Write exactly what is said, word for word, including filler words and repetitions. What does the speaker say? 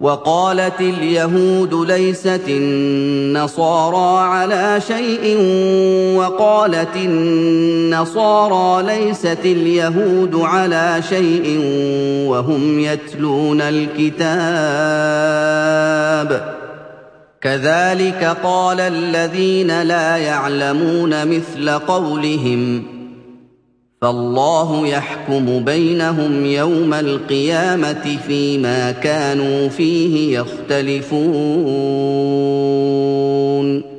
وَقَالَتِ الْيَهُودُ لَيْسَتِ النَّصَارَىٰ عَلَىٰ شَيْءٍ وَقَالَتِ النَّصَارَىٰ لَيْسَتِ الْيَهُودُ عَلَىٰ شَيْءٍ وَهُمْ يَتْلُونَ الْكِتَابَ كَذَٰلِكَ قَالَ الَّذِينَ لَا يَعْلَمُونَ مِثْلَ قَوْلِهِمْ ۚ فَاللَّهُ يَحْكُمُ بَيْنَهُمْ يَوْمَ الْقِيَامَةِ فِيمَا كَانُوا فِيهِ يَخْتَلِفُونَ